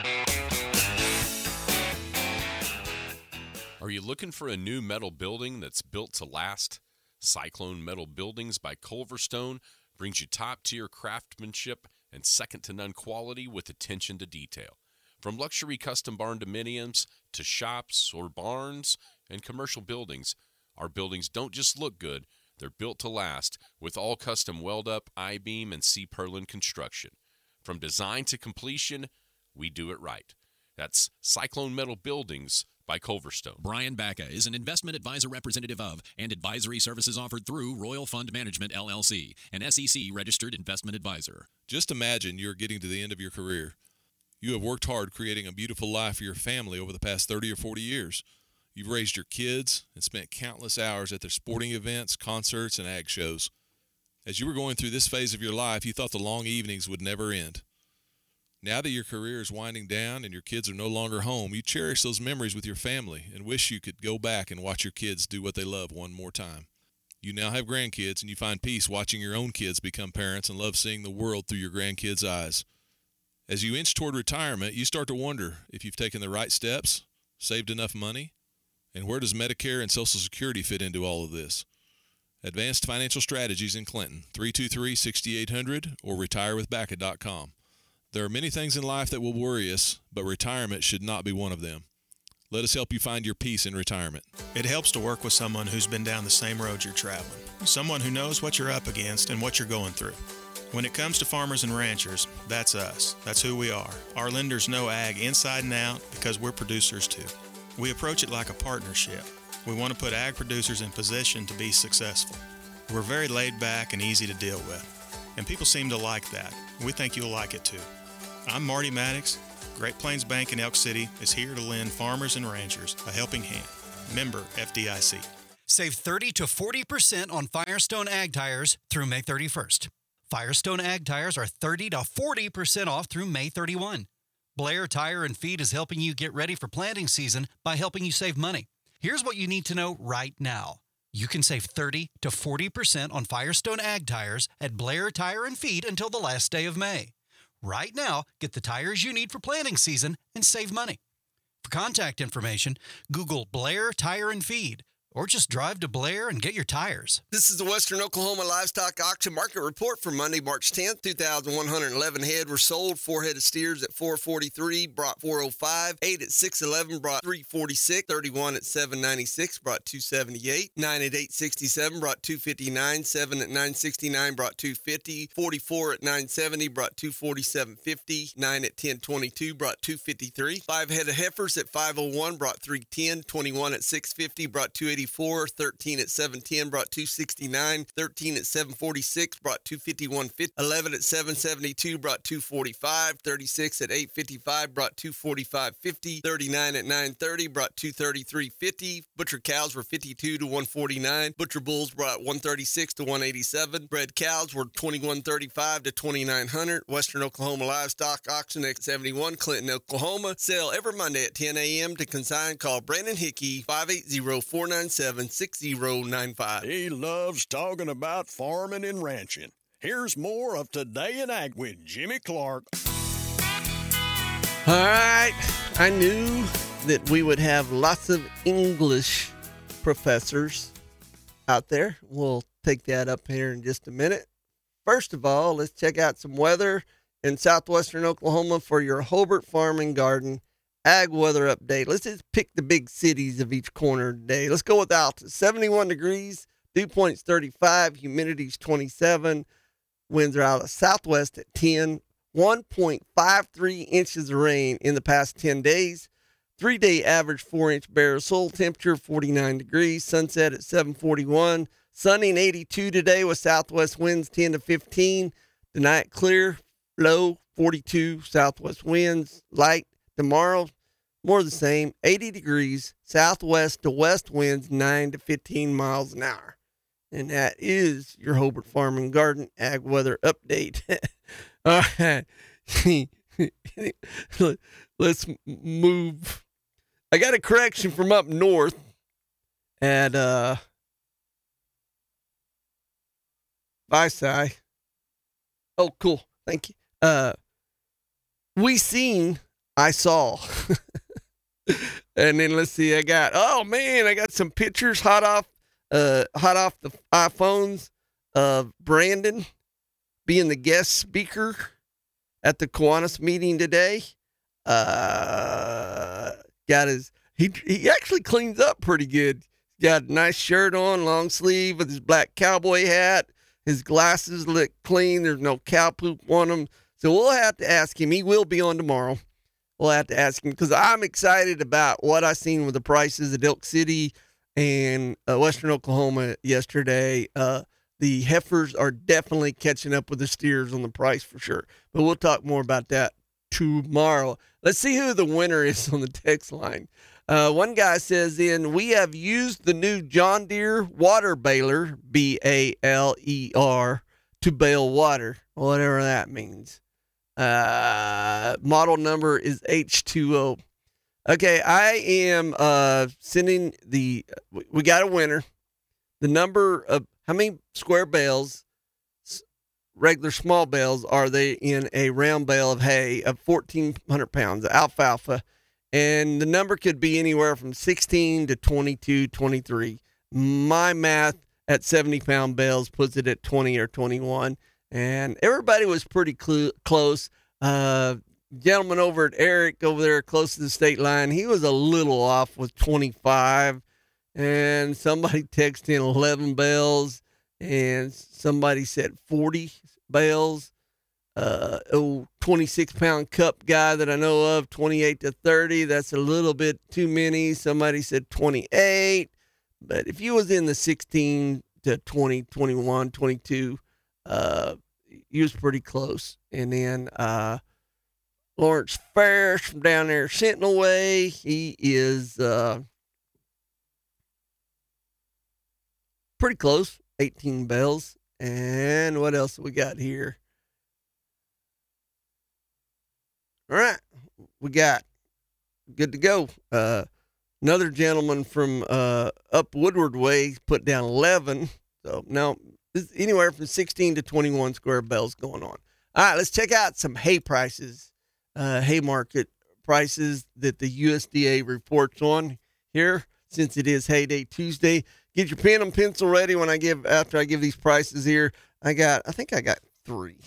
Are you looking for a new metal building that's built to last? Cyclone Metal Buildings by Culverstone brings you top-tier craftsmanship and second-to-none quality with attention to detail. From luxury custom barn dominiums to shops or barns and commercial buildings, our buildings don't just look good, they're built to last with all custom weld-up, I-beam, and C-purlin construction. From design to completion, we do it right. That's Cyclone Metal Buildings by Culverstone. Brian Bacca is an investment advisor representative of and advisory services offered through Royal Fund Management, L L C, an S E C-registered investment advisor. Just imagine you're getting to the end of your career. You have worked hard creating a beautiful life for your family over the past thirty or forty years. You've raised your kids and spent countless hours at their sporting events, concerts, and ag shows. As you were going through this phase of your life, you thought the long evenings would never end. Now that your career is winding down and your kids are no longer home, you cherish those memories with your family and wish you could go back and watch your kids do what they love one more time. You now have grandkids, and you find peace watching your own kids become parents and love seeing the world through your grandkids' eyes. As you inch toward retirement, you start to wonder if you've taken the right steps, saved enough money, and where does Medicare and Social Security fit into all of this? Advanced Financial Strategies in Clinton, three two three, six eight zero zero or retire with bacca dot com. There are many things in life that will worry us, but retirement should not be one of them. Let us help you find your peace in retirement. It helps to work with someone who's been down the same road you're traveling, someone who knows what you're up against and what you're going through. When it comes to farmers and ranchers, that's us. That's who we are. Our lenders know ag inside and out because we're producers too. We approach it like a partnership. We want to put ag producers in position to be successful. We're very laid back and easy to deal with, and people seem to like that. We think you'll like it too. I'm Marty Maddox. Great Plains Bank in Elk City is here to lend farmers and ranchers a helping hand. Member F D I C. Save thirty to forty percent on Firestone Ag Tires through May thirty-first. Firestone Ag Tires are thirty to forty percent off through May thirty-first. Blair Tire and Feed is helping you get ready for planting season by helping you save money. Here's what you need to know right now. You can save thirty to forty percent on Firestone Ag Tires at Blair Tire and Feed until the last day of May. Right now, get the tires you need for planting season and save money. For contact information, Google Blair Tire and Feed, or just drive to Blair and get your tires. This is the Western Oklahoma Livestock Auction Market Report for Monday, March tenth. two thousand one hundred eleven head were sold. Four head of steers at four forty-three brought four oh five. Eight at six eleven brought three forty-six. thirty-one at seven ninety-six brought two seventy-eight. Nine at eight sixty-seven brought two fifty-nine. Seven at nine sixty-nine brought two fifty. forty-four at nine seventy brought two forty-seven fifty. Nine at ten twenty-two brought two fifty-three. Five head of heifers at five oh one brought three ten. twenty-one at six fifty brought two eighty-four. thirteen at seven ten brought two sixty-nine. thirteen at seven forty-six brought two fifty-one fifty. eleven at seven seventy-two brought two forty-five. thirty-six at eight fifty-five brought two forty-five fifty. thirty-nine at nine thirty brought two thirty-three fifty. Butcher cows were fifty-two to one forty-nine. Butcher bulls brought one thirty-six to one eighty-seven. Bred cows were twenty-one thirty-five to twenty-nine hundred. Western Oklahoma Livestock Auction at seventy-one, Clinton, Oklahoma. Sale every Monday at ten a.m. To consign, call Brandon Hickey, five eight zero, four nine seven, six zero nine five. He loves talking about farming and ranching. Here's more of Today in Ag with Jimmy Clark. All right. I knew that we would have lots of English professors out there. We'll take that up here in just a minute. First of all, let's check out some weather in southwestern Oklahoma for your Hobart Farm and Garden ag weather update. Let's just pick the big cities of each corner today. Let's go with Alta. seventy-one degrees, dew point's thirty-five, humidity's twenty-seven. Winds are out of southwest at ten. one point five three inches of rain in the past ten days. Three-day average four-inch bare soil temperature, forty-nine degrees. Sunset at seven forty-one. Sunny and eighty-two today with southwest winds ten to fifteen. Tonight clear, low forty-two. Southwest winds light. Tomorrow more the same, eighty degrees. Southwest to west winds nine to fifteen miles an hour. And that is your Hobart Farm and Garden Ag Weather Update. All right. Let's move. I got a correction from up north at uh, Visay. Oh, cool. Thank you. Uh, we seen, I saw. And then let's see, I got, oh man, I got some pictures hot off, uh, hot off the iPhones of Brandon being the guest speaker at the Kiwanis meeting today. Uh, got his, he, he actually cleans up pretty good. Got a nice shirt on, long sleeve with his black cowboy hat. His glasses look clean. There's no cow poop on them. So we'll have to ask him. He will be on tomorrow. We'll have to ask him because I'm excited about what I seen with the prices at Elk City and uh, Western Oklahoma yesterday. Uh, the heifers are definitely catching up with the steers on the price for sure. But we'll talk more about that tomorrow. Let's see who the winner is on the text line. Uh, one guy says in, we have used the new John Deere water baler, B A L E R, to bale water, whatever that means. Uh, model number is H two O. Okay, I am uh, sending the, we got a winner. The number of, how many square bales, regular small bales, are they in a round bale of hay of fourteen hundred pounds, alfalfa? And the number could be anywhere from sixteen to twenty-two, twenty-three. My math at seventy pound bales puts it at twenty or twenty-one. And everybody was pretty cl- close. Uh, gentleman over at Eric over there close to the state line, he was a little off with twenty-five. And somebody texted in eleven bales. And somebody said forty bales. Uh, oh, twenty-six pound cup guy that I know of, twenty-eight to thirty. That's a little bit too many. Somebody said twenty-eight. But if you was in the sixteen to twenty, twenty-one, twenty-two, uh, he was pretty close. And then uh, Lawrence Ferris from down there, Sentinel Way, he is uh, pretty close, eighteen bells. And what else we got here? All right, we got good to go. Uh, another gentleman from uh, up Woodward Way put down eleven. So now this is anywhere from sixteen to twenty-one square bells going on. All right, let's check out some hay prices, uh, hay market prices that the U S D A reports on here since it is Hay Day Tuesday. Get your pen and pencil ready when I give after I give these prices here. I got, I think I got three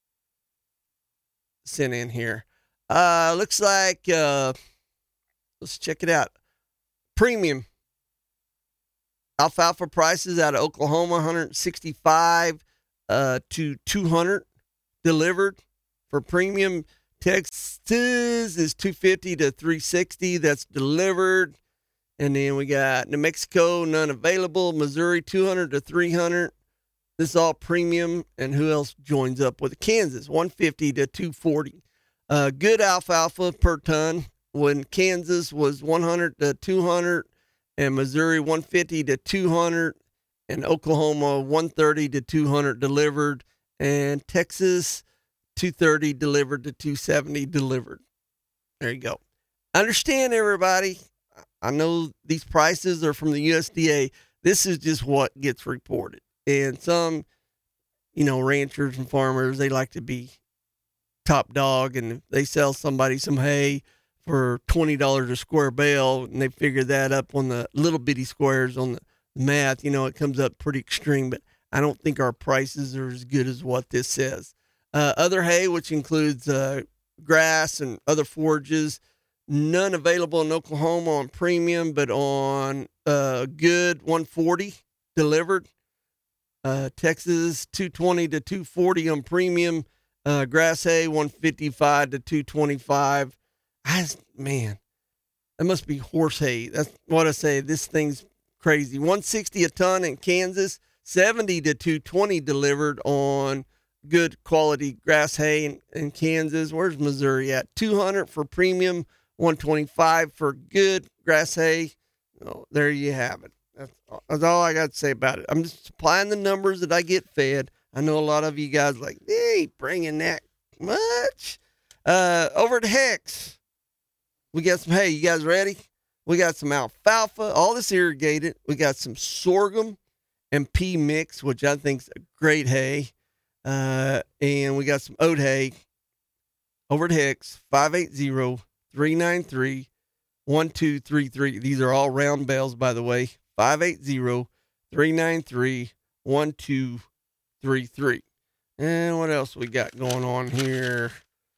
sent in here. Uh, looks like, uh, let's check it out. Premium alfalfa prices out of Oklahoma, one sixty-five uh, to two hundred delivered for premium. Texas is two fifty to three sixty. That's delivered. And then we got New Mexico, none available. Missouri, two hundred to three hundred. This is all premium. And who else joins up with it? Kansas, one fifty to two forty. Uh, good alfalfa per ton when Kansas was one hundred to two hundred and Missouri one fifty to two hundred and Oklahoma one thirty to two hundred delivered and Texas two thirty delivered to two seventy delivered. There you go. Understand, everybody. I know these prices are from the U S D A. This is just what gets reported. And some, you know, ranchers and farmers, they like to be top dog, and if they sell somebody some hay for twenty dollars a square bale and they figure that up on the little bitty squares on the math, you know, it comes up pretty extreme, but I don't think our prices are as good as what this says. Uh, other hay, which includes uh, grass and other forages, none available in Oklahoma on premium, but on uh, good one forty delivered. Uh, Texas two twenty to two forty on premium. Uh, grass hay one fifty-five to two twenty-five. I, man, that must be horse hay. That's what I say. This thing's crazy. one sixty a ton in Kansas, seventy to two twenty delivered on good quality grass hay in, in Kansas. Where's Missouri at? two hundred for premium, one twenty-five for good grass hay. Oh, there you have it. That's, that's all I got to say about it. I'm just supplying the numbers that I get fed. I know a lot of you guys like, they ain't bringing that much. Uh, over at Hex, we got some hay. You guys ready? We got some alfalfa, all this irrigated. We got some sorghum and pea mix, which I think is a great hay. Uh, and we got some oat hay. Over at Hex, five eight zero, three nine three, one two three three. These are all round bales, by the way. five eight zero, three nine three, one two three three. And what else we got going on here?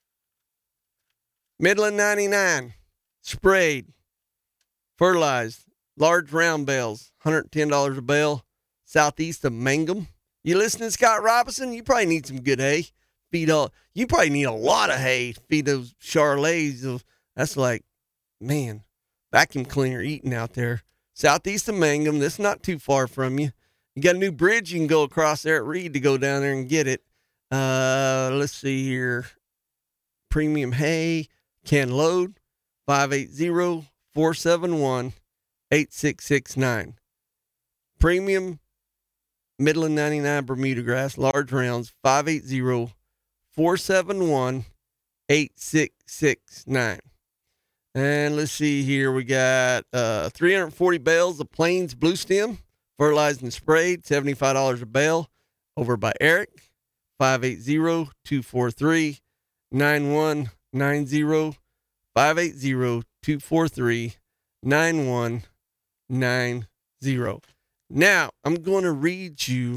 Midland ninety-nine, sprayed, fertilized, large round bales, one hundred ten dollars a bale, southeast of Mangum. You listening to Scott Robinson? You probably need some good hay. Feed all, you probably need a lot of hay to feed those Charolais. That's like, man, vacuum cleaner eating out there. Southeast of Mangum, that's not too far from you. You got a new bridge you can go across there at Reed to go down there and get it. Uh, let's see here. Premium hay, can load, five eight zero, four seven one, eight six six nine. Premium Midland ninety-nine Bermuda grass, large rounds, five eight zero, four seven one, eight six six nine. And let's see here. We got uh, three hundred forty bales of Plains Blue Stem, fertilized and sprayed, seventy-five dollars a bale, over by Eric, five eight zero, two four three, nine one nine zero, five eight zero, two four three, nine one nine zero. Now, I'm going to read you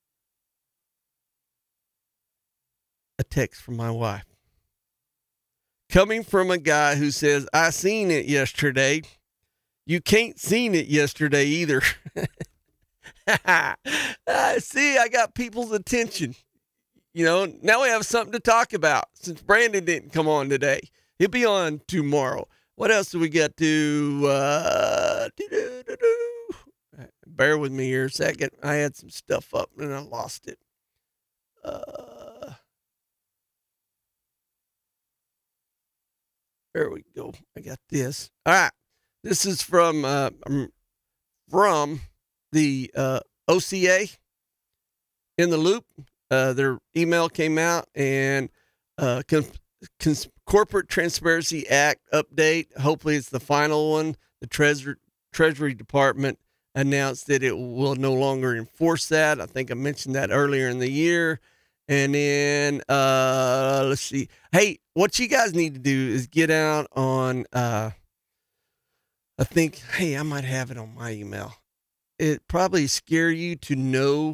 a text from my wife. Coming from a guy who says, I seen it yesterday. You can't seen it yesterday either. uh, see, I got people's attention. You know, now we have something to talk about since Brandon didn't come on today. He'll be on tomorrow. What else do we got to uh, bear with me here a second. I had some stuff up and I lost it. Uh, there we go. I got this. All right. This is from uh, from the uh, O C A in the loop. Uh, their email came out and uh, con- cons- Corporate Transparency Act update. Hopefully it's the final one. The Treasury Treasury Department announced that it will no longer enforce that. I think I mentioned that earlier in the year. And then uh, let's see. Hey, what you guys need to do is get out on. Uh, I think. Hey, I might have it on my email. It probably scare you to know.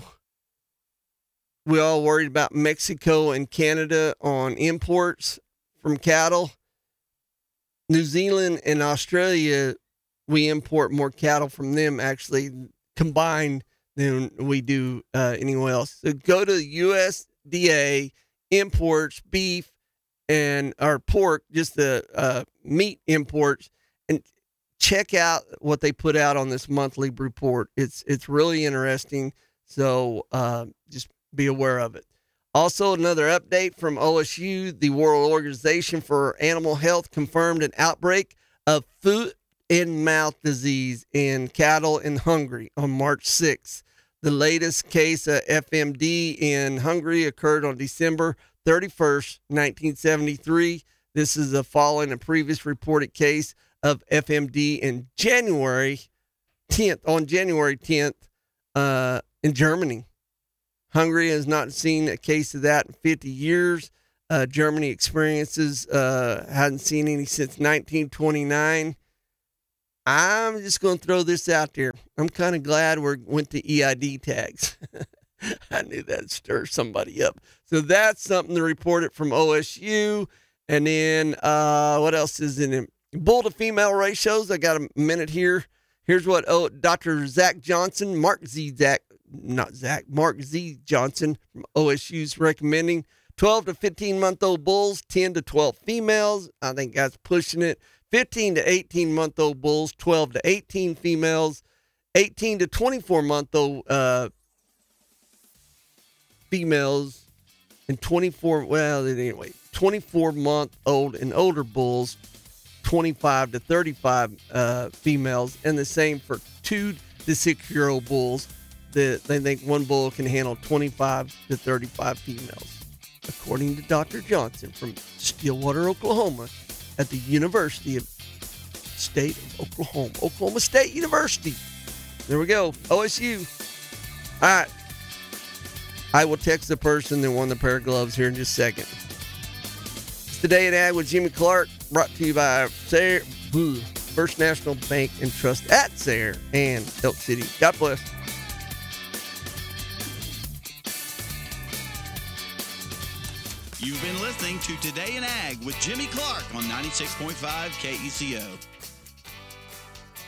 We all worried about Mexico and Canada on imports from cattle. New Zealand and Australia, we import more cattle from them actually combined than we do uh, anywhere else. So go to U S D A, imports, beef, and or pork, just the uh, meat imports, and check out what they put out on this monthly report. It's it's really interesting. So uh, just be aware of it. Also, another update from O S U, the World Organization for Animal Health confirmed an outbreak of foot and mouth disease in cattle in Hungary on March sixth. The latest case of F M D in Hungary occurred on December thirty-first, nineteen seventy-three. This is a following a previous reported case of F M D in January tenth, on January tenth uh, in Germany. Hungary has not seen a case of that in fifty years. Uh, Germany experiences uh, hadn't seen any since nineteen twenty-nine. I'm just going to throw this out there. I'm kind of glad we went to E I D tags. I knew that'd stir somebody up. So that's something to report it from O S U. And then uh, what else is in it? Bull to female ratios. I got a minute here. Here's what oh, Doctor Zach Johnson, Mark Z. Zach not Zach, Mark Z. Johnson from O S U's recommending twelve to fifteen month old bulls, ten to twelve females. I think that's pushing it. fifteen to eighteen month old bulls, twelve to eighteen females, eighteen to twenty-four month old uh, females, and twenty-four, well, anyway, twenty-four month old and older bulls, twenty-five to thirty-five uh, females, and the same for two to six year old bulls. That they think one bull can handle twenty-five to thirty-five females, according to Doctor Johnson from Stillwater, Oklahoma, at the University of State of Oklahoma, Oklahoma State University. There we go, O S U. All right, I will text the person that won the pair of gloves here in just a second. It's Today in Ag with Jimmy Clark, brought to you by Sayre, First National Bank and Trust at Sayre and Elk City. God bless. You've been listening to Today in Ag with Jimmy Clark on ninety-six point five K E C O.